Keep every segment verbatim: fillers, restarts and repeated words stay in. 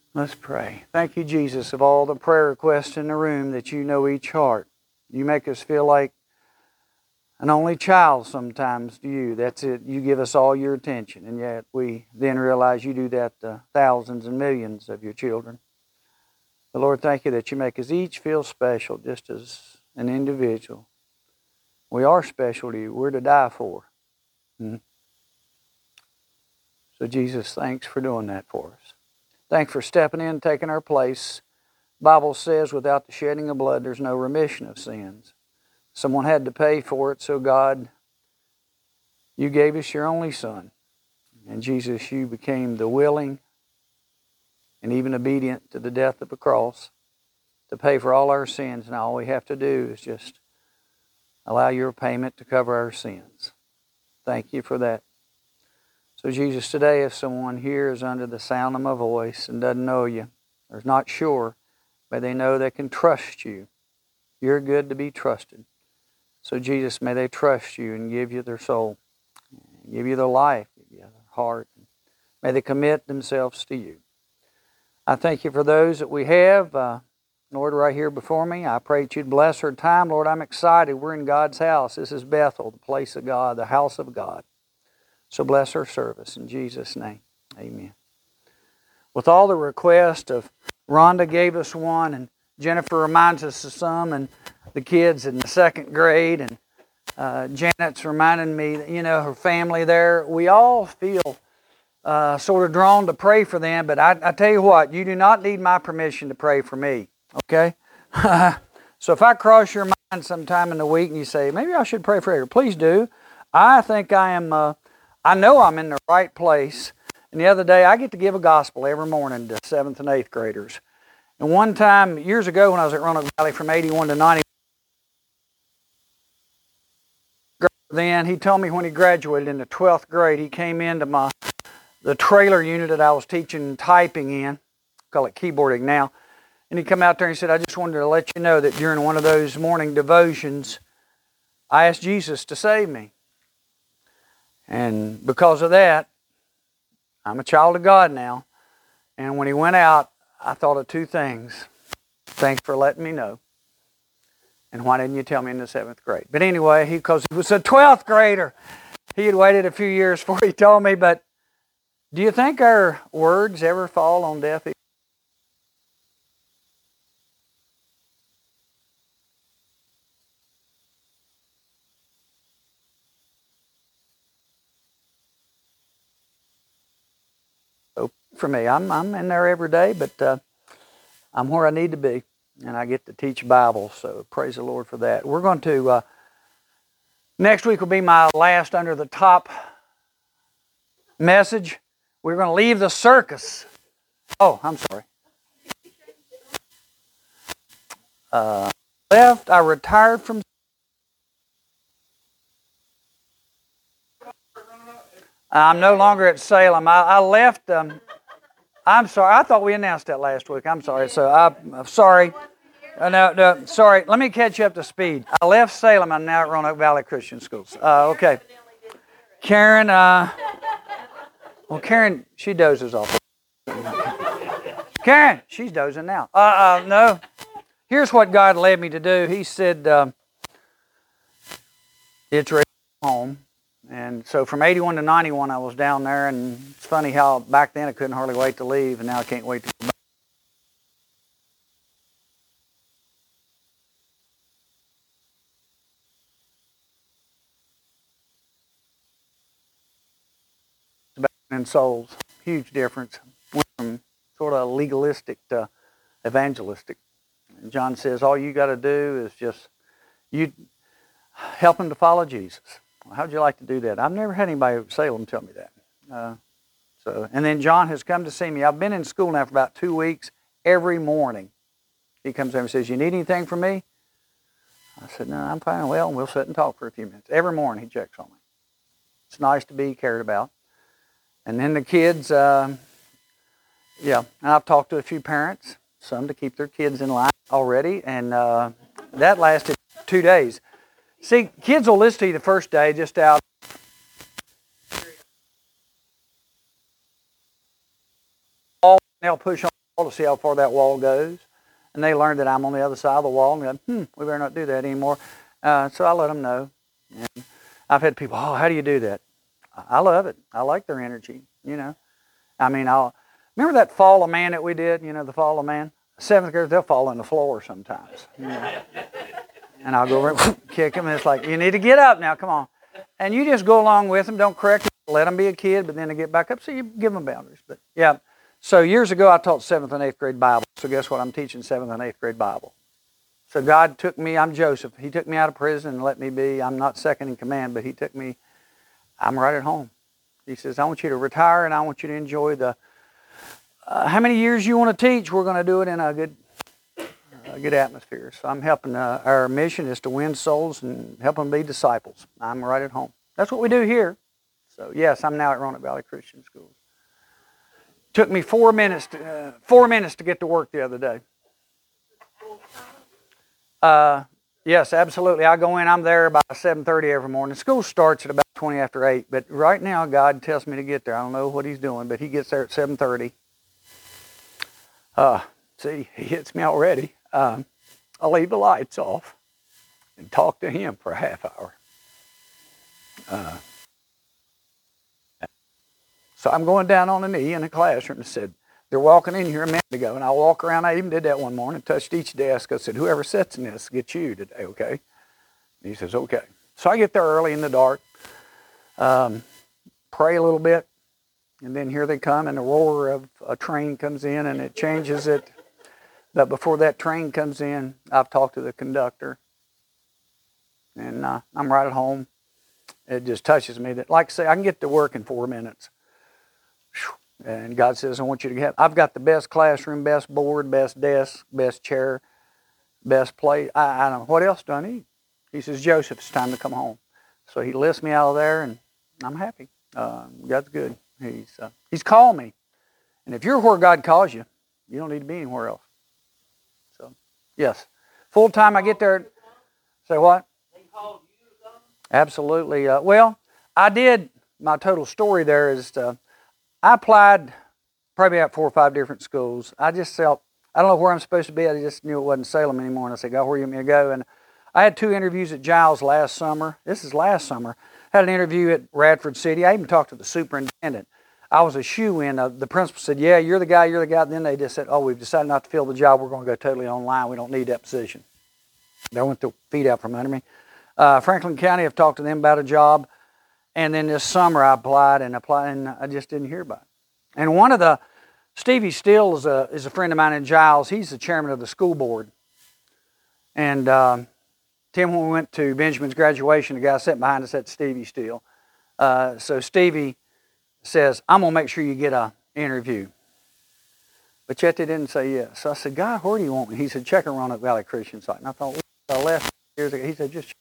Let's pray. Thank you, Jesus, of all the prayer requests in the room, that you know each heart. You make us feel like an only child sometimes to you. That's it. You give us all your attention, and yet we then realize you do that to thousands and millions of your children. But Lord, thank you that you make us each feel special just as an individual. We are special to you. We're to die for. Mm-hmm. So Jesus, thanks for doing that for us. Thanks for stepping in, taking our place. The Bible says without the shedding of blood, there's no remission of sins. Someone had to pay for it, so God, you gave us your only Son. And Jesus, you became the willing and even obedient to the death of the cross to pay for all our sins. And all we have to do is just allow your payment to cover our sins. Thank you for that. So Jesus, today if someone here is under the sound of my voice and doesn't know you, or is not sure, may they know they can trust you. You're good to be trusted. So Jesus, may they trust you and give you their soul, give you their life, give you their heart. May they commit themselves to you. I thank you for those that we have. Uh, Lord, right here before me, I pray that you'd bless our time. Lord, I'm excited. We're in God's house. This is Bethel, the place of God, the house of God. So bless our service in Jesus' name. Amen. With all the requests of Rhonda gave us one, and Jennifer reminds us of some, and the kids in the second grade, and uh, Janet's reminding me that, you know, her family there. We all feel uh, sort of drawn to pray for them, but I, I tell you what, you do not need my permission to pray for me, okay? So if I cross your mind sometime in the week and you say, maybe I should pray for her, please do. I think I am... Uh, I know I'm in the right place. And the other day, I get to give a gospel every morning to seventh and eighth graders. And one time, years ago, when I was at Roanoke Valley from eighty-one to ninety, then he told me when he graduated in the twelfth grade, he came into my the trailer unit that I was teaching typing in, call it keyboarding now, and he come out there and he said, I just wanted to let you know that during one of those morning devotions, I asked Jesus to save me. And because of that, I'm a child of God now. And when he went out, I thought of two things. Thanks for letting me know. And why didn't you tell me in the seventh grade? But anyway, he because he was a twelfth grader. He had waited a few years before he told me. But do you think our words ever fall on deaf ears? For me, I'm I'm in there every day, but uh, I'm where I need to be, and I get to teach Bible. So praise the Lord for that. We're going to uh, next week will be my last under the top message. We're going to leave the circus. Oh, I'm sorry. Uh, left. I retired from. I'm no longer at Salem. I, I left. Um, I'm sorry. I thought we announced that last week. I'm sorry. So I, I'm sorry. Uh, no, no, sorry. Let me catch you up to speed. I left Salem. I'm now at Roanoke Valley Christian Schools. Uh, okay. Karen. Uh, well, Karen, she dozes off. Karen, she's dozing now. Uh, uh, no. Here's what God led me to do. He said, um, it's ready to go home. And so from eighty-one to ninety-one, I was down there, and it's funny how back then I couldn't hardly wait to leave, and now I can't wait to go back. And souls, huge difference. Went from sort of legalistic to evangelistic. And John says, all you got to do is just you help them to follow Jesus. Well, how'd you like to do that? I've never had anybody at Salem tell me that. Uh, so, and then John has come to see me. I've been in school now for about two weeks. Every morning, he comes over and says, you need anything from me? I said, no, I'm fine. Well, we'll sit and talk for a few minutes. Every morning, he checks on me. It's nice to be cared about. And then the kids, uh, yeah, and I've talked to a few parents, some to keep their kids in line already, and uh, that lasted two days. See, kids will listen to you the first day just out. They'll push on to see how far that wall goes. And they learn that I'm on the other side of the wall, and go, hmm, we better not do that anymore. Uh, so I let them know. And I've had people, oh, how do you do that? I love it. I like their energy, you know. I mean, I'll remember that fall of man that we did, you know, the fall of man? Seventh graders, they'll fall on the floor sometimes. You know? And I'll go over and kick them, and it's like, you need to get up now, come on. And you just go along with them, don't correct them, let them be a kid, but then they get back up, so you give them boundaries. But yeah, so years ago I taught seventh and eighth grade Bible, so guess what, I'm teaching seventh and eighth grade Bible. So God took me, I'm Joseph, He took me out of prison and let me be, I'm not second in command, but He took me, I'm right at home. He says, I want you to retire and I want you to enjoy the, uh, how many years you want to teach, we're going to do it in a good a good atmosphere. So I'm helping, uh, our mission is to win souls and help them be disciples. I'm right at home. That's what we do here. So yes, I'm now at Roanoke Valley Christian Schools. Took me four minutes to, uh, four minutes to get to work the other day. Uh, yes, absolutely. I go in, I'm there about seven thirty every morning. School starts at about twenty after eight, but right now God tells me to get there. I don't know what He's doing, but He gets there at seven thirty. Uh, see, He hits me already. Um, I'll leave the lights off and talk to Him for a half hour. Uh, so I'm going down on a knee in a classroom and said, they're walking in here a minute ago, and I walk around. I even did that one morning, touched each desk. I said, whoever sits in this gets you today, okay? And he says, okay. So I get there early in the dark, um, pray a little bit, and then here they come, and the roar of a train comes in, and it changes it. But before that train comes in, I've talked to the conductor, and uh, I'm right at home. It just touches me that, like I say, I can get to work in four minutes. And God says, I want you to have, I've got the best classroom, best board, best desk, best chair, best plate. I, I don't know, what else do I need? He says, Joseph, it's time to come home. So He lifts me out of there, and I'm happy. Uh, God's good. He's, uh, he's called me. And if you're where God calls you, you don't need to be anywhere else. Yes. Full time I get there. Say what? Absolutely. Uh, well, I did, my total story there is uh, I applied probably about four or five different schools. I just felt, I don't know where I'm supposed to be. I just knew it wasn't Salem anymore. And I said, God, where do you want me to go? And I had two interviews at Giles last summer. This is last summer. Had an interview at Radford City. I even talked to the superintendent. I was a shoo-in. Uh, the principal said, yeah, you're the guy, you're the guy. Then they just said, oh, we've decided not to fill the job. We're going to go totally online. We don't need that position. They went their feet out from under me. Uh, Franklin County, I've talked to them about a job. And then this summer I applied and applied, and I just didn't hear about it. And one of the, Stevie Steele is a, is a friend of mine in Giles. He's the chairman of the school board. And uh, Tim, when we went to Benjamin's graduation, the guy sitting behind us, that's Stevie Steele. Uh, so Stevie says, I'm going to make sure you get an interview. But yet they didn't say yes. So I said, God, where do you want me? He said, check in Roanoke Valley Christian site. And I thought, I left years ago. He said, just check.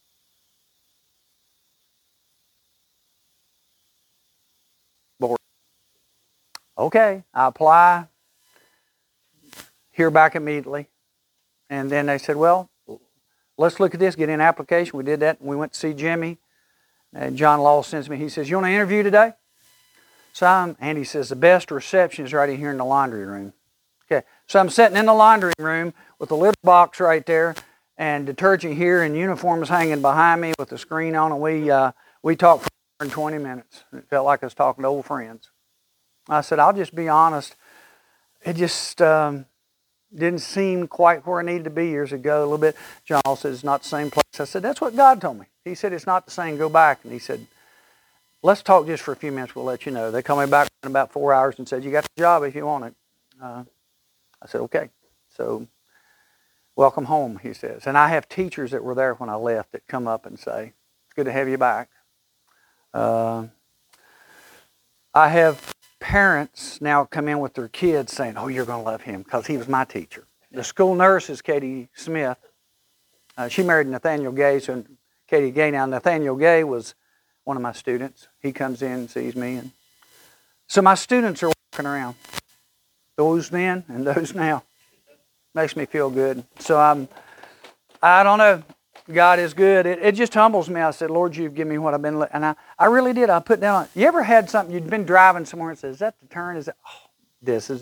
Board. Okay, I apply, hear back immediately. And then they said, well, let's look at this, get in an application. We did that, and we went to see Jimmy. And John Law sends me, he says, you want to interview today? So I'm, and he says, the best reception is right in here in the laundry room. Okay, so I'm sitting in the laundry room with a little box right there and detergent here and uniforms hanging behind me with the screen on, and we, uh, we talked for twenty minutes. It felt like I was talking to old friends. I said, I'll just be honest. It just um, didn't seem quite where I needed to be years ago a little bit. John said, it's not the same place. I said, that's what God told me. He said, it's not the same. Go back. And he said, let's talk just for a few minutes. We'll let you know. They called me back in about four hours and said, you got the job if you want it. Uh, I said, okay. So, welcome home, he says. And I have teachers that were there when I left that come up and say, it's good to have you back. Uh, I have parents now come in with their kids saying, oh, you're going to love him because he was my teacher. The school nurse is Katie Smith. Uh, she married Nathaniel Gay, so Katie Gay. Now, Nathaniel Gay was one of my students. He comes in and sees me. And so my students are walking around. Those then and those now. Makes me feel good. So I'm, I don't know. God is good. It, it just humbles me. I said, Lord, you've given me what I've been, and I, I really did. I put down, you ever had something, you'd been driving somewhere and said, is that the turn? Is that, oh, this is it.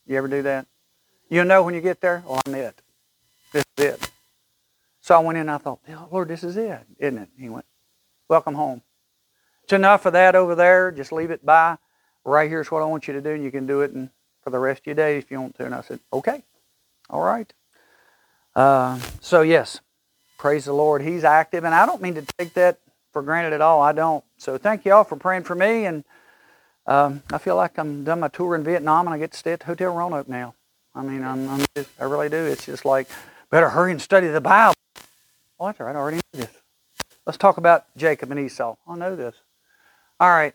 You ever do that? You'll know when you get there, well, I'm it. This is it. So I went in and I thought, oh, Lord, this is it, isn't it? He went, welcome home. It's enough of that over there. Just leave it by. Right here's what I want you to do, and you can do it in, for the rest of your day if you want to. And I said, okay, all right. Uh, so, yes, praise the Lord. He's active, and I don't mean to take that for granted at all. I don't. So thank you all for praying for me, and um, I feel like I'm done my tour in Vietnam, and I get to stay at the Hotel Roanoke now. I mean, I'm, I'm just, I really do. It's just like, better hurry and study the Bible. Oh, that's all right. I already know this. Let's talk about Jacob and Esau. I know this. All right.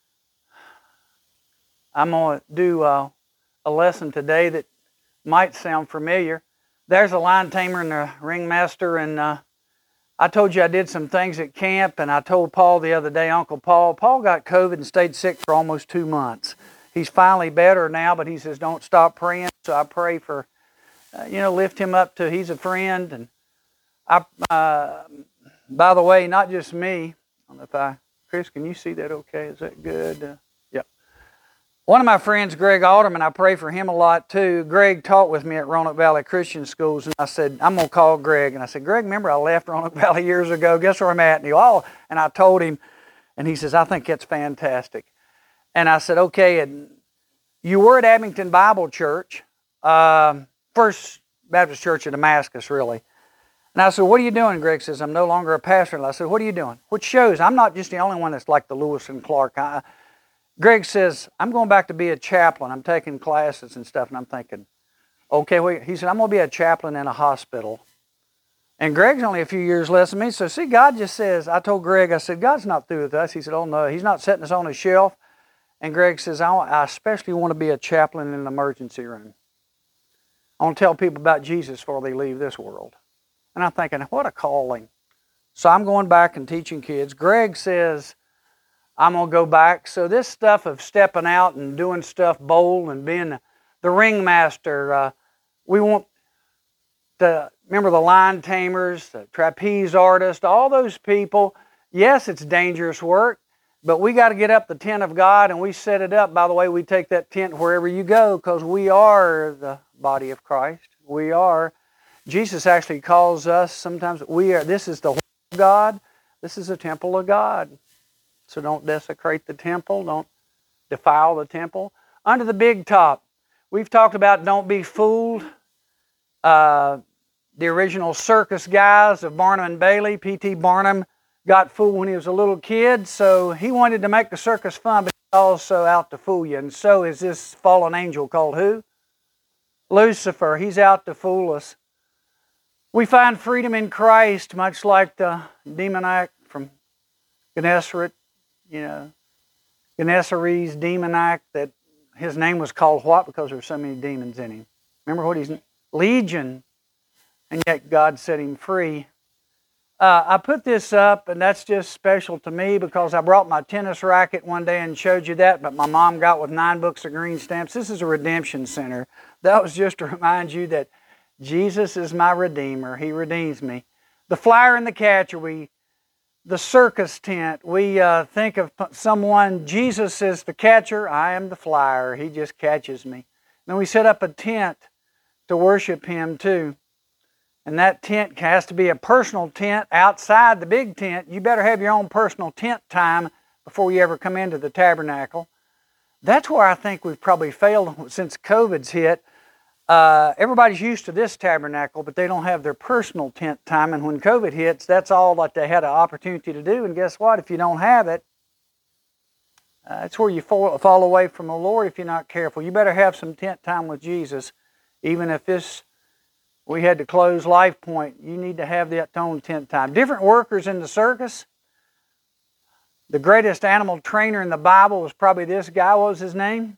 I'm going to do uh, a lesson today that might sound familiar. There's a lion tamer and a ringmaster, and uh, I told you I did some things at camp, and I told Paul the other day, Uncle Paul, Paul got COVID and stayed sick for almost two months. He's finally better now, but he says, don't stop praying. So I pray for, uh, you know, lift him up to, he's a friend. And I, uh, by the way, not just me, I don't know if I, Chris, can you see that okay? Is that good? Uh, yeah. One of my friends, Greg Alderman, I pray for him a lot too. Greg taught with me at Roanoke Valley Christian Schools, and I said, I'm going to call Greg. And I said, Greg, remember I left Roanoke Valley years ago. Guess where I'm at? And he, oh, and I told him, and he says, I think that's fantastic. And I said, okay, and you were at Abington Bible Church, uh, First Baptist Church in Damascus, really. And I said, what are you doing? Greg says, I'm no longer a pastor. And I said, what are you doing? Which shows I'm not just the only one that's like the Lewis and Clark. I, Greg says, I'm going back to be a chaplain. I'm taking classes and stuff. And I'm thinking, okay, wait. He said, I'm going to be a chaplain in a hospital. And Greg's only a few years less than me. So see, God just says, I told Greg, I said, God's not through with us. He said, oh no, he's not setting us on a shelf. And Greg says, I, I especially want to be a chaplain in an emergency room. I want to tell people about Jesus before they leave this world. And I'm thinking, what a calling. So I'm going back and teaching kids. Greg says, I'm going to go back. So this stuff of stepping out and doing stuff bold and being the ringmaster, uh, we want to, remember the lion tamers, the trapeze artists, all those people. Yes, it's dangerous work, but we got to get up the tent of God, and we set it up. By the way, we take that tent wherever you go, because we are the body of Christ. We are. Jesus actually calls us sometimes, we are, this is the home of God. This is the temple of God. So don't desecrate the temple. Don't defile the temple. Under the big top, we've talked about don't be fooled. Uh, the original circus guys of Barnum and Bailey, P T Barnum, got fooled when he was a little kid, so he wanted to make the circus fun, but he's also out to fool you. And so is this fallen angel called who? Lucifer. He's out to fool us. We find freedom in Christ, much like the demoniac from Gennesaret, you know, Gennesaret's demoniac, that his name was called what? Because there were so many demons in him. Remember what he's, Legion, and yet God set him free. Uh, I put this up, and that's just special to me because I brought my tennis racket one day and showed you that, but my mom got with nine books of green stamps. This is a redemption center. That was just to remind you that Jesus is my Redeemer. He redeems me. The flyer and the catcher, we, the circus tent, we uh, think of someone, Jesus is the catcher, I am the flyer. He just catches me. Then we set up a tent to worship Him too. And that tent has to be a personal tent outside the big tent. You better have your own personal tent time before you ever come into the tabernacle. That's where I think we've probably failed since COVID's hit. Uh, everybody's used to this tabernacle, but they don't have their personal tent time. And when COVID hits, that's all that they had an opportunity to do. And guess what? If you don't have it, uh, it's where you fall, fall away from the Lord if you're not careful. You better have some tent time with Jesus. Even if this, we had to close Life Point, you need to have that own tent time. Different workers in the circus. The greatest animal trainer in the Bible was probably this guy. What was his name?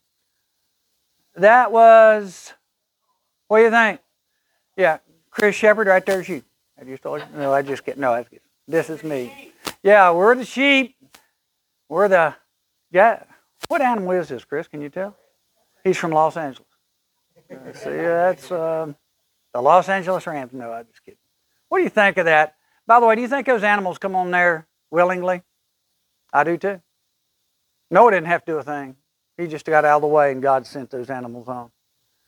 That was... What do you think? Yeah, Chris Shepard, right there's you. Have you told you? No, I just get no. I just, this is me. Yeah, we're the sheep. We're the yeah. What animal is this, Chris? Can you tell? He's from Los Angeles. See, that's uh, the Los Angeles Rams. No, I just kidding. What do you think of that? By the way, do you think those animals come on there willingly? I do too. Noah didn't have to do a thing. He just got out of the way, and God sent those animals on.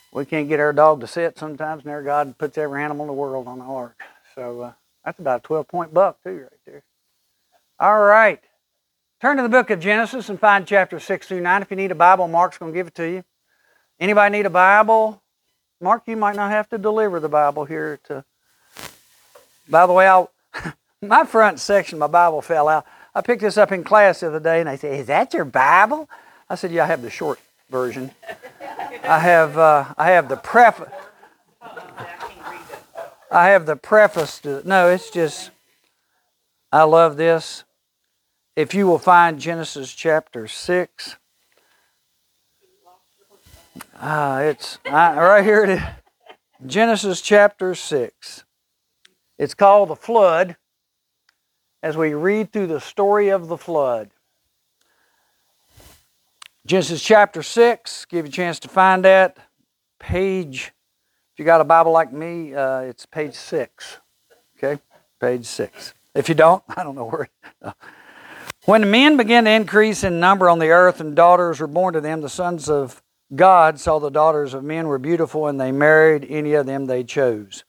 We can't get our dog to sit sometimes, and our God puts every animal in the world on the ark. So uh, that's about a twelve-point buck, too, right there. All right. Turn to the book of Genesis and find chapter six through nine. If you need a Bible, Mark's going to give it to you. Anybody need a Bible? Mark, you might not have to deliver the Bible here. To. By the way, I'll, my front section of my Bible fell out. I picked this up in class the other day, and they said, "Is that your Bible?" I said, "Yeah, I have the short version. I have uh, I have the preface. I have the preface to. No, it's just. I love this. If you will find Genesis chapter six, ah, uh, it's uh, right here. It is. Genesis chapter six. It's called the flood. As we read through the story of the flood. Genesis chapter six, give you a chance to find that. Page, if you got a Bible like me, uh, it's page six. Okay, page six. If you don't, I don't know where. No. When the men began to increase in number on the earth and daughters were born to them, the sons of God saw the daughters of men were beautiful, and they married any of them they chose.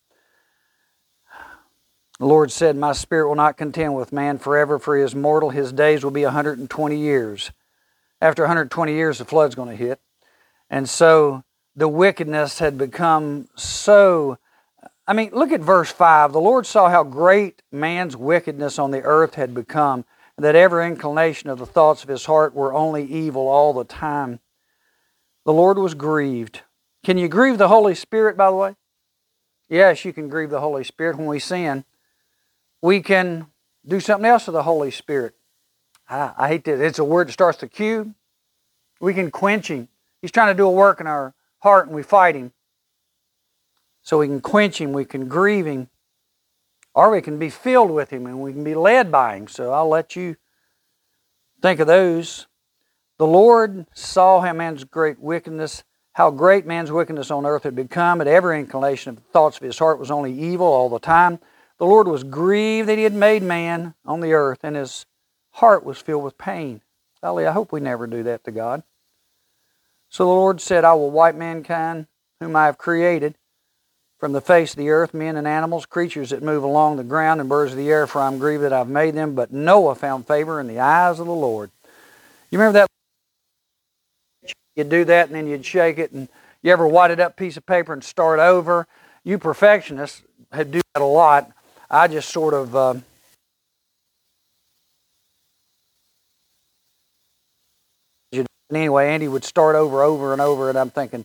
The Lord said, "My spirit will not contend with man forever, for he is mortal. His days will be one hundred twenty years. After one hundred twenty years, the flood's going to hit. And so the wickedness had become so... I mean, look at verse five. The Lord saw how great man's wickedness on the earth had become, and that every inclination of the thoughts of his heart were only evil all the time. The Lord was grieved." Can you grieve the Holy Spirit, by the way? Yes, you can grieve the Holy Spirit when we sin. We can do something else with the Holy Spirit. I, I hate this. It's a word that starts to Q. We can quench Him. He's trying to do a work in our heart and we fight Him. So we can quench Him, we can grieve Him, or we can be filled with Him and we can be led by Him. So I'll let you think of those. The Lord saw how man's great wickedness, how great man's wickedness on earth had become, and every inclination of the thoughts of his heart was only evil all the time. The Lord was grieved that He had made man on the earth, and His heart was filled with pain. Golly, I hope we never do that to God. So the Lord said, "I will wipe mankind, whom I have created, from the face of the earth, men and animals, creatures that move along the ground, and birds of the air, for I am grieved that I have made them." But Noah found favor in the eyes of the Lord. You remember that? You'd do that, and then you'd shake it, and you ever wadded up a piece of paper and start over? You perfectionists had do that a lot. I just sort of... Uh, anyway, Andy would start over, over, and over, and I'm thinking,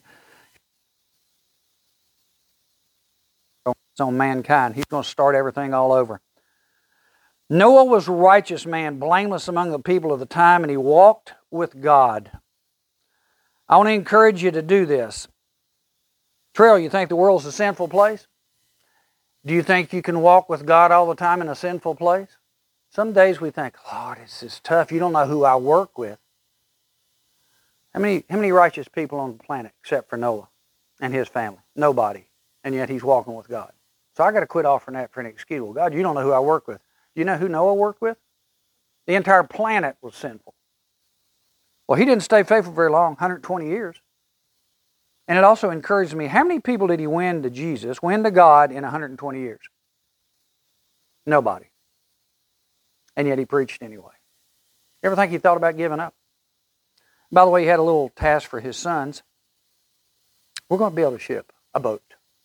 it's on mankind. He's going to start everything all over. Noah was a righteous man, blameless among the people of the time, and he walked with God. I want to encourage you to do this. Trail, you think the world's a sinful place? Do you think you can walk with God all the time in a sinful place? Some days we think, "Lord, it's just tough. You don't know who I work with." How many, how many righteous people on the planet except for Noah and his family? Nobody. And yet he's walking with God. So I got to quit offering that for an excuse. Well, God, you don't know who I work with. Do you know who Noah worked with? The entire planet was sinful. Well, he didn't stay faithful very long, one hundred twenty years. And it also encouraged me, how many people did he win to Jesus, win to God in one hundred twenty years? Nobody. And yet he preached anyway. You ever think he thought about giving up? By the way, he had a little task for his sons. We're going to build a ship, a boat.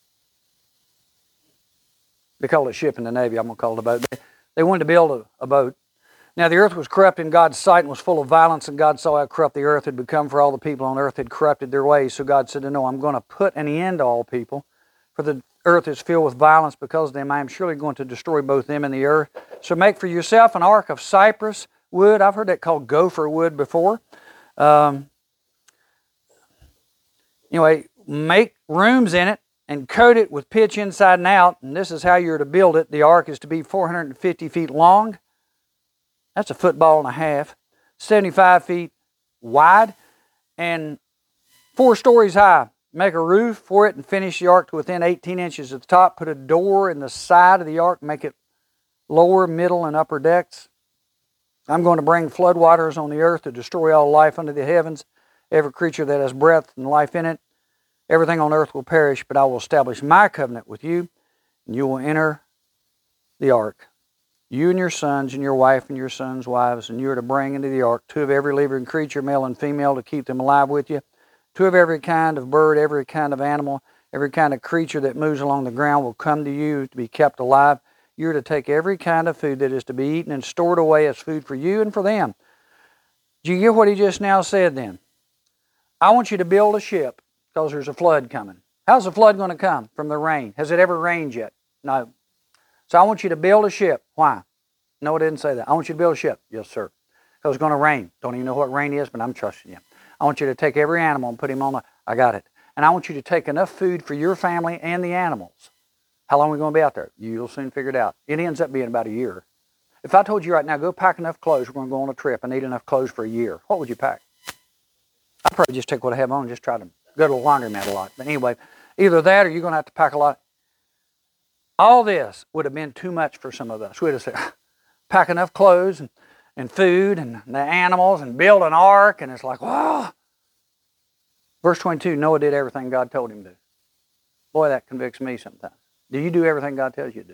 They call it a ship in the Navy. I'm going to call it a boat. They wanted to build a, a boat. Now the earth was corrupt in God's sight and was full of violence, and God saw how corrupt the earth had become, for all the people on earth had corrupted their ways. So God said, "No, I'm going to put an end to all people, for the earth is filled with violence because of them. I am surely going to destroy both them and the earth. So make for yourself an ark of cypress wood." I've heard that called gopher wood before. Um, anyway, make rooms in it and coat it with pitch inside and out. And this is how you're to build it. The ark is to be four hundred fifty feet long. That's a football and a half. seventy-five feet wide and four stories high. Make a roof for it and finish the ark to within eighteen inches at the top. Put a door in the side of the ark. Make it lower, middle, and upper decks. I'm going to bring floodwaters on the earth to destroy all life under the heavens, every creature that has breath and life in it. Everything on earth will perish, but I will establish my covenant with you, and you will enter the ark. You and your sons and your wife and your sons' wives, and you are to bring into the ark two of every living creature, male and female, to keep them alive with you. Two of every kind of bird, every kind of animal, every kind of creature that moves along the ground will come to you to be kept alive. You are to take every kind of food that is to be eaten and stored away as food for you and for them. Do you get what he just now said then? I want you to build a ship because there's a flood coming. How's the flood going to come? From the rain. Has it ever rained yet? No. So I want you to build a ship. Why? No, it didn't say that. I want you to build a ship. Yes, sir. Because it's going to rain. Don't even know what rain is, but I'm trusting you. I want you to take every animal and put him on the... I got it. And I want you to take enough food for your family and the animals. How long are we going to be out there? You'll soon figure it out. It ends up being about a year. If I told you right now, go pack enough clothes, we're going to go on a trip, I need enough clothes for a year, what would you pack? I'd probably just take what I have on and just try to go to the laundromat a lot. But anyway, either that or you're going to have to pack a lot. All this would have been too much for some of us. We'd have said, pack enough clothes and, and food and the animals and build an ark. And it's like, wow. Verse twenty-two, Noah did everything God told him to do. Boy, that convicts me sometimes. Do you do everything God tells you to do?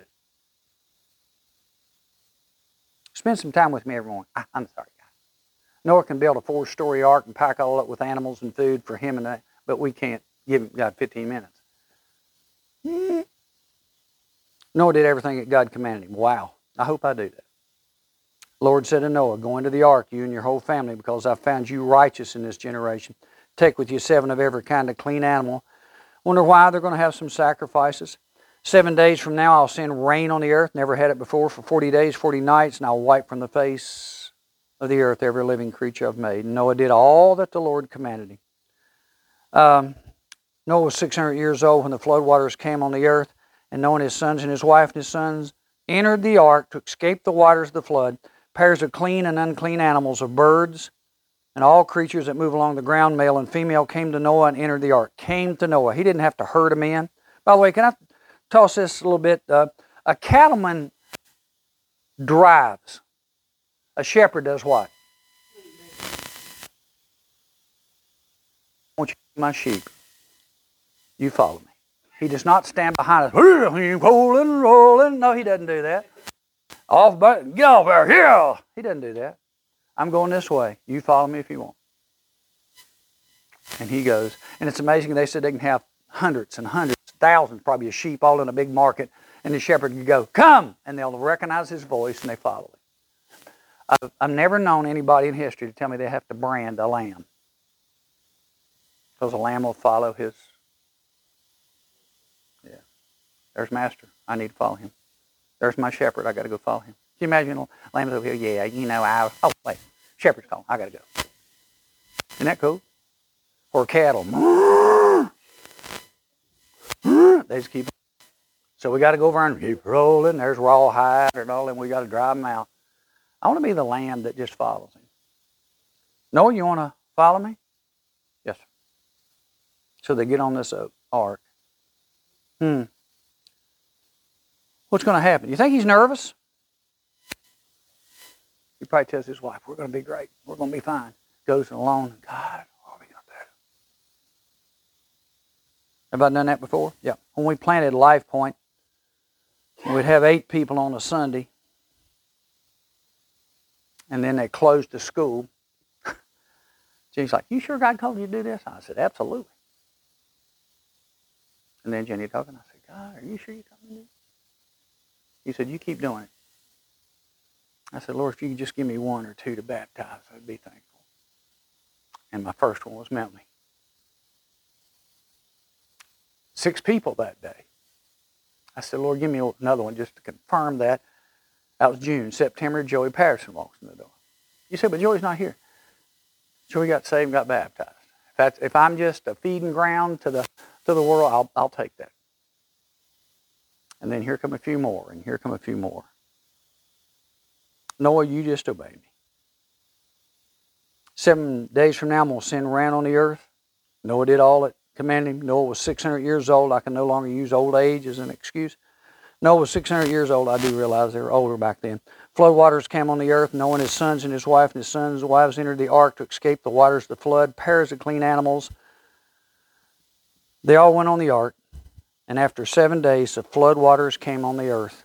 Spend some time with me, everyone. I, I'm sorry, guys. Noah can build a four-story ark and pack all up with animals and food for him and that, but we can't give him God fifteen minutes. Mm. Noah did everything that God commanded him. Wow. I hope I do that. The Lord said to Noah, go into the ark, you and your whole family, because I found you righteous in this generation. Take with you seven of every kind of clean animal. Wonder why they're going to have some sacrifices. Seven days from now I'll send rain on the earth. Never had it before. For forty days, forty nights, and I'll wipe from the face of the earth every living creature I've made. And Noah did all that the Lord commanded him. Um, Noah was six hundred years old when the flood waters came on the earth. And Noah and his sons and his wife and his sons entered the ark to escape the waters of the flood. Pairs of clean and unclean animals, of birds, and all creatures that move along the ground, male and female, came to Noah and entered the ark. Came to Noah. He didn't have to herd them in. By the way, can I toss this a little bit? Uh, a cattleman drives. A shepherd does what? I want you to be my sheep. You follow me. He does not stand behind us. Rolling, rolling. No, he doesn't do that. Off, but get off there, here. He doesn't do that. I'm going this way. You follow me if you want. And he goes. And it's amazing. They said they can have hundreds and hundreds, thousands, probably of sheep all in a big market. And the shepherd can go, come. And they'll recognize his voice and they follow him. I've, I've never known anybody in history to tell me they have to brand a lamb. Because a lamb will follow his. Yeah. There's master. I need to follow him. There's my shepherd. I got to go follow him. Can you imagine a lamb's over here? Yeah, you know, I. Oh, wait. Shepherd's calling. I got to go. Isn't that cool? Or cattle. They just keep. So we got to go over and keep rolling. There's rawhide and all, and we got to drive them out. I want to be the lamb that just follows him. Noah, you want to follow me? Yes, sir. So they get on this ark. Hmm. What's going to happen? You think he's nervous? He probably tells his wife, we're going to be great. We're going to be fine. Goes alone. God, what are we going to do? Have I done that before? Yeah. When we planted Life Point, we'd have eight people on a Sunday. And then they closed the school. Jenny's like, you sure God told you to do this? I said, absolutely. And then Jenny talking, I said, God, are you sure you told me to do this? He said, you keep doing it. I said, Lord, if you could just give me one or two to baptize, I'd be thankful. And my first one was Melanie. Six people that day. I said, Lord, give me another one just to confirm that. That was June. September, Joey Patterson walks in the door. You said, but Joey's not here. Joey got saved and got baptized. If, that's, if I'm just a feeding ground to the, to the world, I'll, I'll take that. And then here come a few more, and here come a few more. Noah, you just obey me. Seven days from now, I'm going to send rain on the earth. Noah did all that commanded him. Noah was six hundred years old. I can no longer use old age as an excuse. Noah was six hundred years old. I do realize they were older back then. Flood waters came on the earth. Noah and his sons and his wife and his sons' wives entered the ark to escape the waters of the flood. Pairs of clean animals. They all went on the ark, and after seven days the flood waters came on the earth.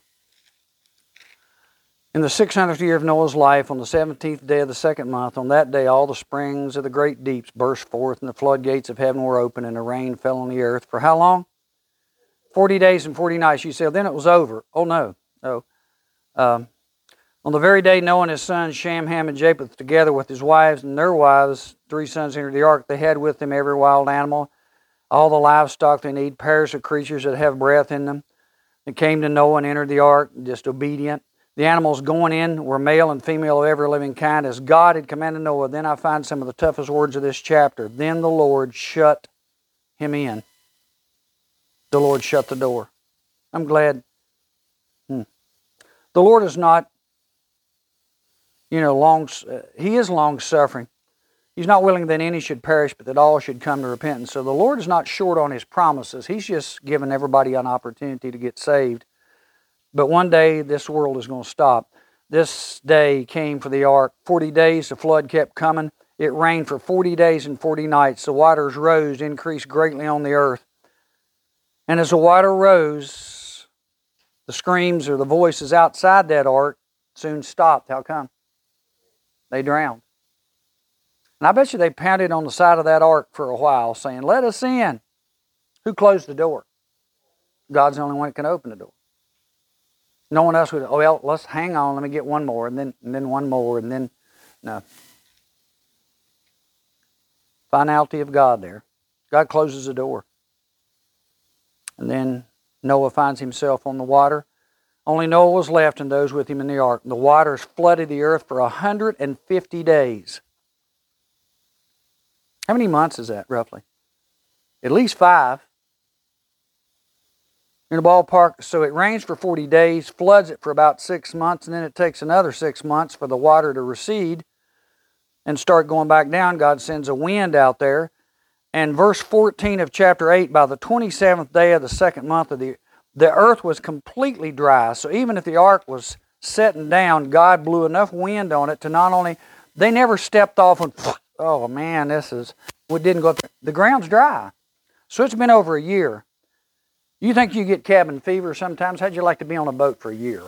In the six hundredth year of Noah's life, on the seventeenth day of the second month, on that day all the springs of the great deeps burst forth, and the floodgates of heaven were opened, and the rain fell on the earth. For how long? Forty days and forty nights. You say, well, then it was over. Oh, no. No. Um, on the very day Noah and his sons, Shem, Ham, and Japheth, together with his wives and their wives, three sons entered the ark. They had with them every wild animal, all the livestock they need, pairs of creatures that have breath in them. They came to Noah and entered the ark, just obedient. The animals going in were male and female of every living kind, as God had commanded Noah. Then I find some of the toughest words of this chapter. Then the Lord shut him in. The Lord shut the door. I'm glad. Hmm. The Lord is not, you know, long, uh, He is long-suffering. He's not willing that any should perish, but that all should come to repentance. So the Lord is not short on His promises. He's just given everybody an opportunity to get saved. But one day, this world is going to stop. This day came for the ark. Forty days, the flood kept coming. It rained for forty days and forty nights. The waters rose, increased greatly on the earth. And as the water rose, the screams or the voices outside that ark soon stopped. How come? They drowned. And I bet you they pounded on the side of that ark for a while, saying, let us in. Who closed the door? God's the only one that can open the door. No one else would, oh, well, let's hang on, let me get one more, and then and then one more, and then, no. Finality of God there. God closes the door. And then Noah finds himself on the water. Only Noah was left and those with him in the ark. The waters flooded the earth for one hundred fifty days. How many months is that, roughly? At least five. In the ballpark, so it rains for forty days, floods it for about six months, and then it takes another six months for the water to recede and start going back down. God sends a wind out there. And verse fourteen of chapter eight, by the twenty-seventh day of the second month of the the earth was completely dry. So even if the ark was setting down, God blew enough wind on it to not only, they never stepped off and, oh man, this is, it didn't go up there. The ground's dry. So it's been over a year. You think you get cabin fever sometimes? How'd you like to be on a boat for a year?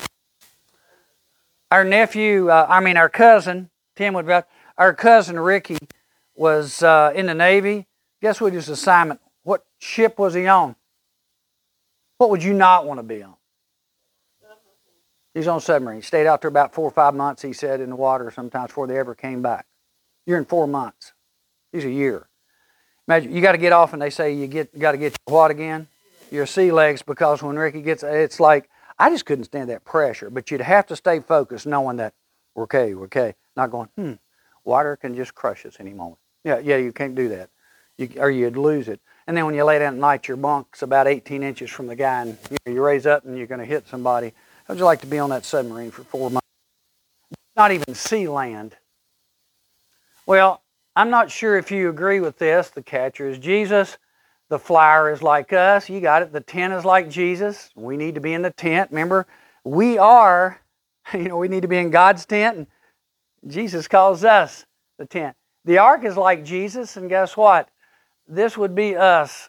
Our nephew, uh, I mean our cousin, Tim would, our cousin Ricky was uh, in the Navy. Guess what his assignment? What ship was he on? What would you not want to be on? He's on a submarine. He stayed out there about four or five months, he said, in the water sometimes before they ever came back. You're in four months. He's a year. Imagine, you got to get off and they say you get got to get your what again? Your sea legs, because when Ricky gets, it's like, I just couldn't stand that pressure. But you'd have to stay focused knowing that, we're okay, we're okay. Not going, hmm, water can just crush us any moment. Yeah, yeah, you can't do that. You, or you'd lose it. And then when you lay down at night, your bunk's about eighteen inches from the guy, and you, know, you raise up and you're going to hit somebody. How'd you like to be on that submarine for four months? Not even see land. Well, I'm not sure if you agree with this. The catcher is Jesus. The flyer is like us. You got it. The tent is like Jesus. We need to be in the tent. Remember, we are, you know, we need to be in God's tent, and Jesus calls us the tent. The ark is like Jesus, and guess what? This would be us.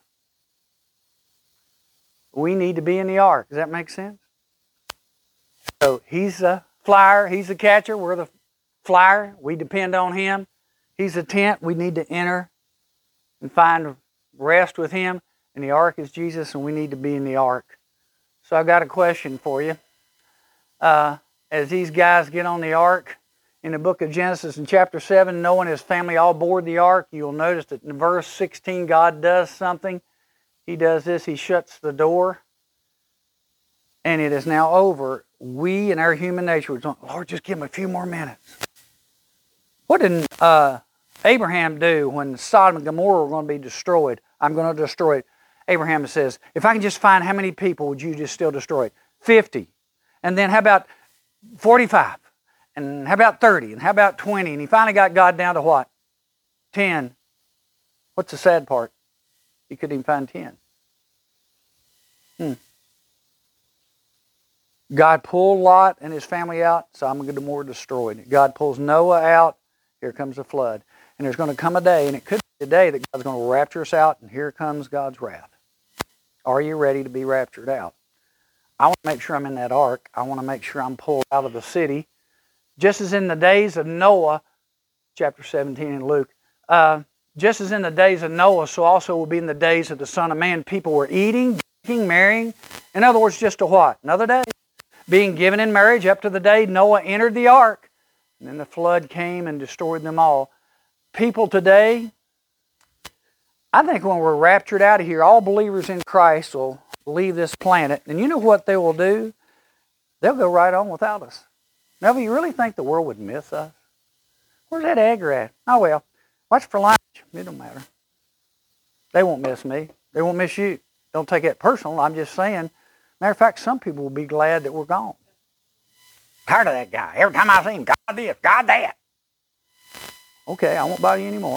We need to be in the ark. Does that make sense? So He's the flyer. He's the catcher. We're the flyer. We depend on Him. He's the tent. We need to enter and find rest with Him. And the ark is Jesus, and we need to be in the ark. So I've got a question for you. Uh, as these guys get on the ark, in the book of Genesis in chapter seven, Noah and his family all board the ark. You'll notice that in verse sixteen, God does something. He does this. He shuts the door. And it is now over. We in our human nature, we're going, Lord, just give him a few more minutes. What did uh, Abraham do when Sodom and Gomorrah were going to be destroyed? I'm going to destroy it. Abraham says, if I can just find how many people would you just still destroy it? fifty. And then how about forty-five? And how about thirty? And how about twenty? And he finally got God down to what? ten. What's the sad part? He couldn't even find ten. Hmm. God pulled Lot and his family out, Sodom and Gomorrah destroyed. God pulls Noah out, here comes the flood. And there's going to come a day, and it could be today that God's going to rapture us out, and here comes God's wrath. Are you ready to be raptured out? I want to make sure I'm in that ark. I want to make sure I'm pulled out of the city. Just as in the days of Noah, chapter seventeen in Luke, uh, just as in the days of Noah, so also will be in the days of the Son of Man. People were eating, drinking, marrying. In other words, just a what? Another day. Being given in marriage up to the day Noah entered the ark. And then the flood came and destroyed them all. People today, I think when we're raptured out of here, all believers in Christ will leave this planet. And you know what they will do? They'll go right on without us. Now, do you really think the world would miss us? Where's that Edgar at? Oh, well, what's for lunch? It don't matter. They won't miss me. They won't miss you. Don't take it personal. I'm just saying. Matter of fact, some people will be glad that we're gone. Tired of that guy. Every time I see him, God this, God that. Okay, I won't bother you anymore.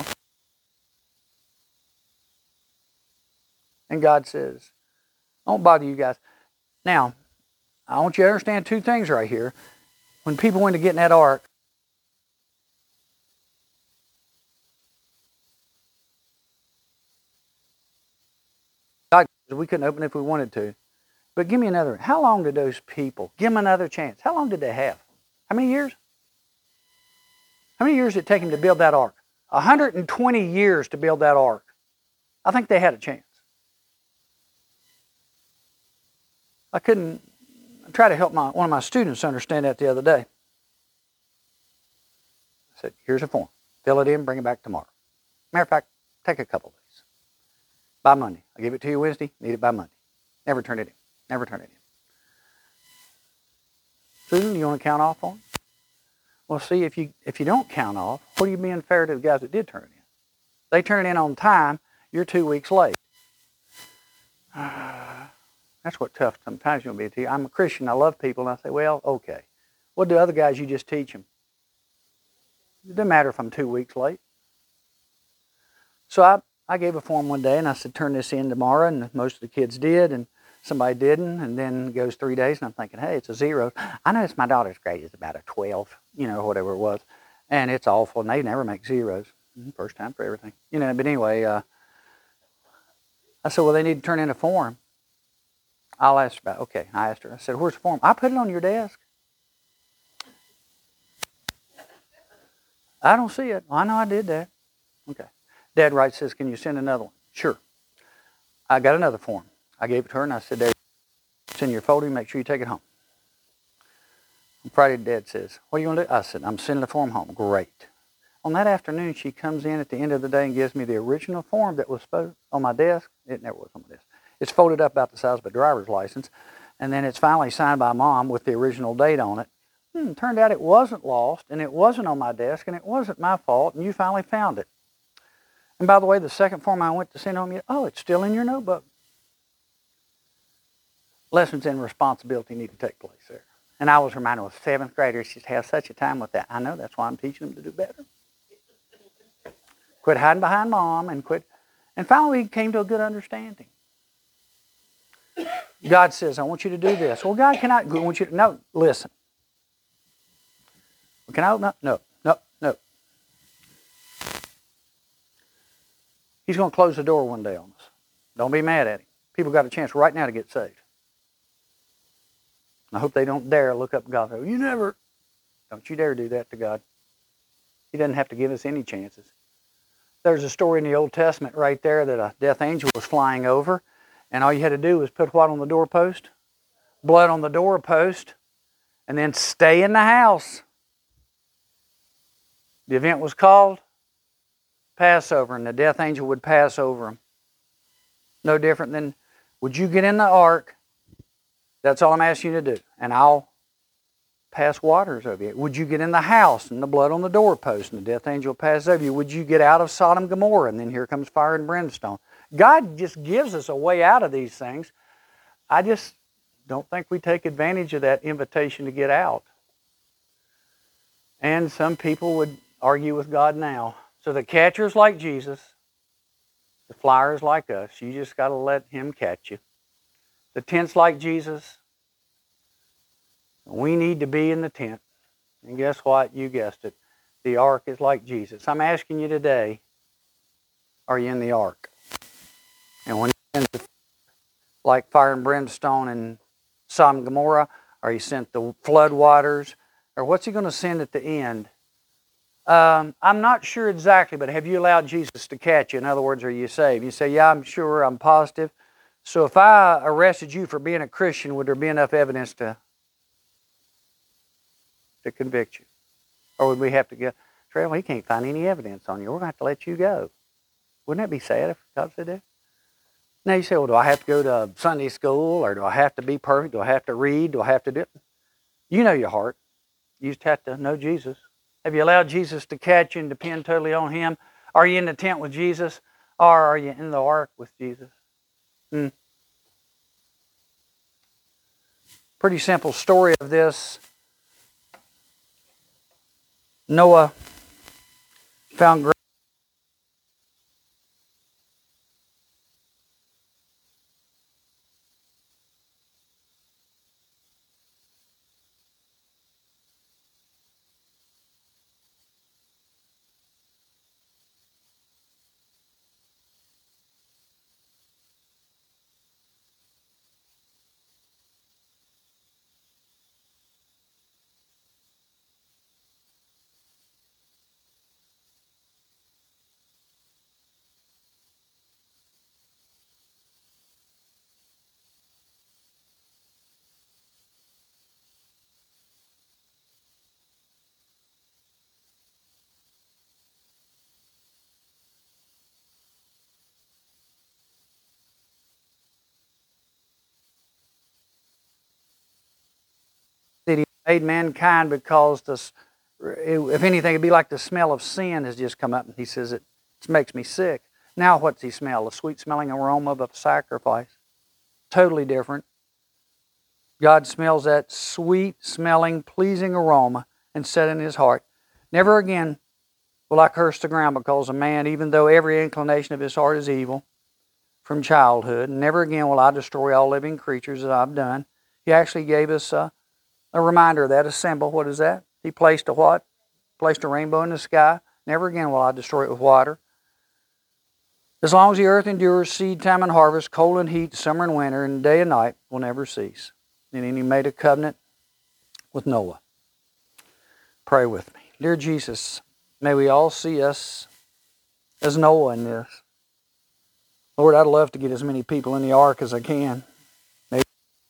And God says, I won't bother you guys. Now, I want you to understand two things right here. When people went to get in that ark, God, we couldn't open it if we wanted to. But give me another. How long did those people, give them another chance. How long did they have? How many years? How many years did it take them to build that ark? one hundred twenty years to build that ark. I think they had a chance. I couldn't I tried to help my one of my students understand that the other day. I said, here's a form. Fill it in, bring it back tomorrow. Matter of fact, take a couple days. By Monday. I'll give it to you Wednesday, need it by Monday. Never turn it in. Never turn it in. Susan, you want to count off on it? Well, see, if you if you don't count off, what are you being fair to the guys that did turn it in? They turn it in on time, you're two weeks late. Uh, that's what tough sometimes you'll be to you. I'm a Christian, I love people, and I say, well, okay. What do other guys you just teach them? It doesn't matter if I'm two weeks late. So I, I gave a form one day, and I said, turn this in tomorrow, and most of the kids did, and somebody didn't, and then it goes three days, and I'm thinking, hey, it's a zero. I noticed my daughter's grade is about a twelve, you know, whatever it was, and it's awful, and they never make zeros. First time for everything. You know, but anyway, uh, I said, well, they need to turn in a form. I'll ask her about it. Okay, I asked her. I said, where's the form? I put it on your desk. I don't see it. Well, I know I did that. Okay. Dad writes, says, can you send another one? Sure. I got another form. I gave it to her, and I said, Dad, it's in your folder. Make sure you take it home. On Friday, Dad says, what are you going to do? I said, I'm sending the form home. Great. On that afternoon, she comes in at the end of the day and gives me the original form that was on my desk. It never was on my desk. It's folded up about the size of a driver's license, and then it's finally signed by Mom with the original date on it. Hmm, turned out it wasn't lost, and it wasn't on my desk, and it wasn't my fault, and you finally found it. And by the way, the second form I went to send home, oh, it's still in your notebook. Lessons in responsibility need to take place there. And I was reminded with seventh graders should have such a time with that. I know, that's why I'm teaching them to do better. Quit hiding behind Mom and quit. And finally, we came to a good understanding. God says, I want you to do this. Well, God, can I, I want you to, no, listen. Can I open up? No, no, no. He's going to close the door one day on us. Don't be mad at him. People got a chance right now to get saved. I hope they don't dare look up at God and say, you never, don't you dare do that to God. He doesn't have to give us any chances. There's a story in the Old Testament right there that a death angel was flying over, and all you had to do was put what on the doorpost? Blood on the doorpost, and then stay in the house. The event was called Passover, and the death angel would pass over them. No different than, would you get in the ark? That's all I'm asking you to do, and I'll pass waters over you. Would you get in the house and the blood on the doorpost and the death angel passes over you? Would you get out of Sodom and Gomorrah and then here comes fire and brimstone? God just gives us a way out of these things. I just don't think we take advantage of that invitation to get out. And some people would argue with God now. So the catcher's like Jesus. The flyer's like us. You just got to let him catch you. The tent's like Jesus. We need to be in the tent. And guess what? You guessed it. The ark is like Jesus. I'm asking you today, Are you in the ark? And when he sends the, like fire and brimstone in Sodom and Gomorrah, or he sent the flood waters, or what's he going to send at the end? Um, I'm not sure exactly, but have you allowed Jesus to catch you? In other words, are you saved? You say, yeah, I'm sure, I'm positive. So if I arrested you for being a Christian, would there be enough evidence to, to convict you? Or would we have to go, Trey, well, he can't find any evidence on you. We're going to have to let you go. Wouldn't that be sad if God said that? Now you say, well, do I have to go to Sunday school, or do I have to be perfect? Do I have to read? Do I have to do it? You know your heart. You just have to know Jesus. Have you allowed Jesus to catch you and depend totally on Him? Are you in the tent with Jesus, or are you in the ark with Jesus? Hmm. Pretty simple story of this. Noah found grace. That He made mankind because, the, if anything, it'd be like the smell of sin has just come up. And He says, it, it makes me sick. Now what's He smell? The sweet-smelling aroma of a sacrifice. Totally different. God smells that sweet-smelling, pleasing aroma and said in His heart, never again will I curse the ground because of man, even though every inclination of his heart is evil from childhood. Never again will I destroy all living creatures as I've done. He actually gave us a, a reminder of that, a symbol. What is that? He placed a what? Placed a rainbow in the sky. Never again will I destroy it with water. As long as the earth endures, seed time and harvest, cold and heat, summer and winter, and day and night will never cease. And then He made a covenant with Noah. Pray with me. Dear Jesus, may we all see us as Noah in this. Lord, I'd love to get as many people in the ark as I can. Maybe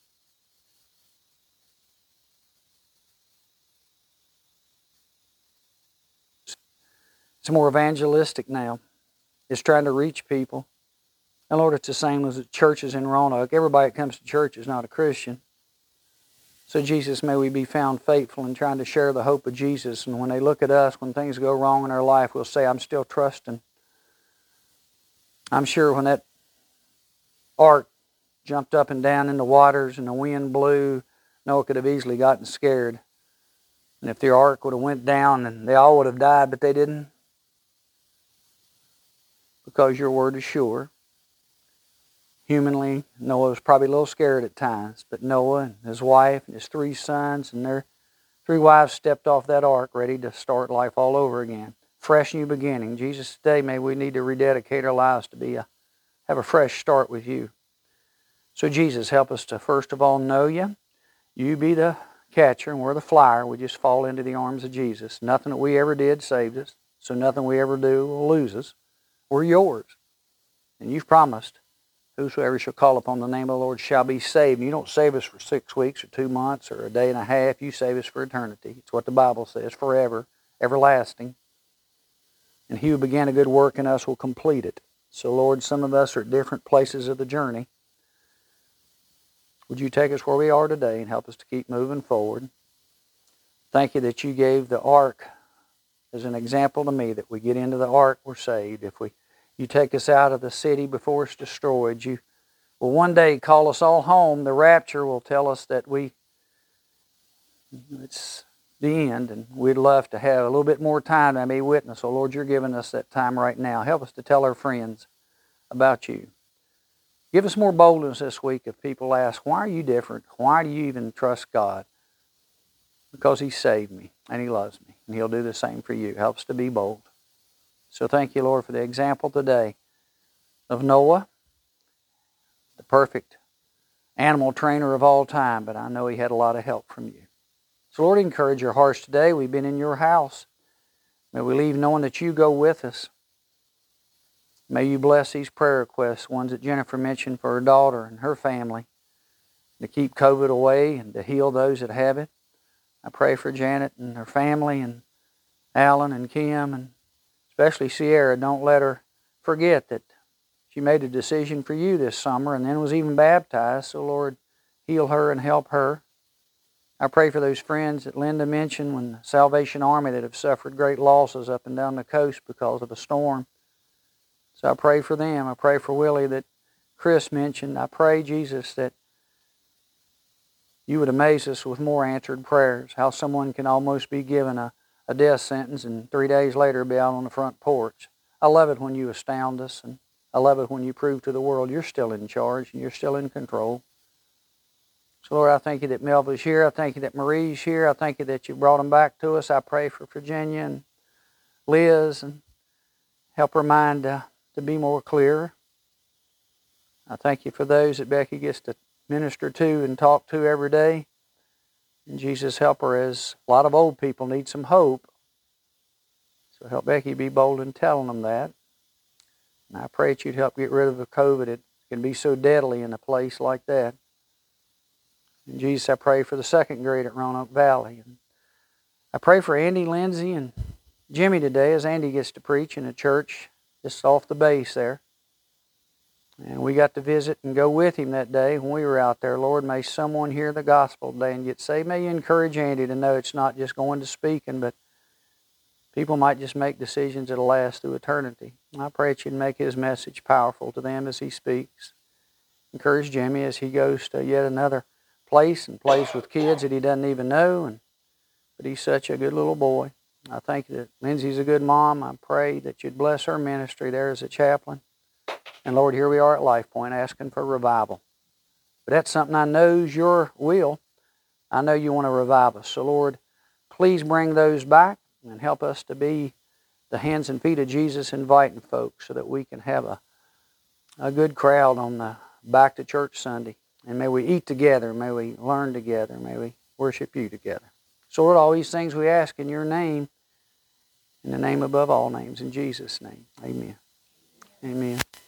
it's more evangelistic now. It's trying to reach people. And Lord, it's the same as the churches in Roanoke. Everybody that comes to church is not a Christian. So Jesus, may we be found faithful in trying to share the hope of Jesus. And when they look at us, when things go wrong in our life, we'll say, I'm still trusting. I'm sure when that ark jumped up and down in the waters and the wind blew, Noah could have easily gotten scared. And if the ark would have went down, and they all would have died, but they didn't. Because your word is sure. Humanly, Noah was probably a little scared at times, but Noah and his wife and his three sons and their three wives stepped off that ark ready to start life all over again. Fresh new beginning. Jesus, today may we need to rededicate our lives to be a, have a fresh start with you. So Jesus, help us to first of all know you. You be the catcher and we're the flyer. We just fall into the arms of Jesus. Nothing that we ever did saved us, so nothing we ever do will lose us. We're yours. And you've promised, whosoever shall call upon the name of the Lord shall be saved. And you don't save us for six weeks or two months or a day and a half. You save us for eternity. It's what the Bible says, forever, everlasting. And He who began a good work in us will complete it. So Lord, some of us are at different places of the journey. Would you take us where we are today and help us to keep moving forward? Thank you that you gave the ark as an example to me, that we get into the ark, we're saved. If we, you take us out of the city before it's destroyed, you will one day call us all home. The rapture will tell us that we, it's the end, and we'd love to have a little bit more time to be witness. So Lord, you're giving us that time right now. Help us to tell our friends about you. Give us more boldness this week if people ask, why are you different? Why do you even trust God? Because He saved me and He loves me, and He'll do the same for you. Help us to be bold. So thank you, Lord, for the example today of Noah, the perfect animal trainer of all time, but I know he had a lot of help from you. So Lord, encourage your hearts today. We've been in your house. May we leave knowing that you go with us. May you bless these prayer requests, ones that Jennifer mentioned for her daughter and her family, to keep COVID away and to heal those that have it. I pray for Janet and her family and Alan and Kim and especially Sierra. Don't let her forget that she made a decision for you this summer and then was even baptized. So Lord, heal her and help her. I pray for those friends that Linda mentioned when the Salvation Army that have suffered great losses up and down the coast because of a storm. So I pray for them. I pray for Willie that Chris mentioned. I pray, Jesus, that you would amaze us with more answered prayers, how someone can almost be given a, a death sentence and three days later be out on the front porch. I love it when you astound us, and I love it when you prove to the world you're still in charge and you're still in control. So, Lord, I thank you that Melva's here. I thank you that Marie's here. I thank you that you brought them back to us. I pray for Virginia and Liz and help her mind uh, to be more clear. I thank you for those that Becky gets to minister to and talk to every day. And Jesus, help her, as a lot of old people need some hope. So help Becky be bold in telling them that. And I pray that you'd help get rid of the COVID. It can be so deadly in a place like that. And Jesus, I pray for the second grade at Roanoke Valley. And I pray for Andy, Lindsay, and Jimmy today as Andy gets to preach in a church just off the base there. And we got to visit and go with him that day when we were out there. Lord, may someone hear the gospel today and get saved. May you encourage Andy to know it's not just going to speaking, but people might just make decisions that'll last through eternity. And I pray that you'd make his message powerful to them as he speaks. Encourage Jimmy as he goes to yet another place and plays with kids that he doesn't even know. And but he's such a good little boy. I think that Lindsay's a good mom. I pray that you'd bless her ministry there as a chaplain. And Lord, here we are at Life Point asking for revival. But that's something I know is your will. I know you want to revive us. So Lord, please bring those back and help us to be the hands and feet of Jesus inviting folks so that we can have a, a good crowd on the back to church Sunday. And may we eat together. May we learn together. May we worship you together. So Lord, all these things we ask in your name, in the name above all names, in Jesus' name. Amen. Amen.